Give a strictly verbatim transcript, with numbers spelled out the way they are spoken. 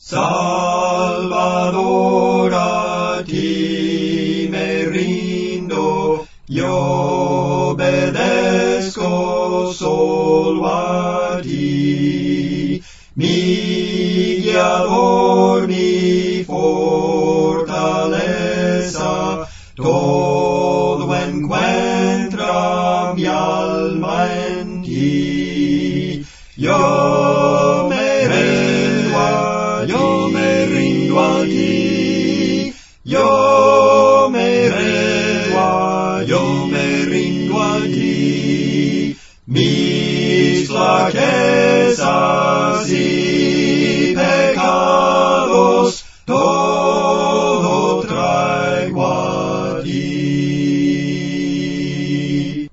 Salvador, a ti me rindo, yo obedezco solo a ti, mi guiador, mi fortaleza, todo encuentra mi alma en ti. Yo me rindo a yo me rindo a ti, yo me rindo a, yo me rindo a ti, mis flaquezas y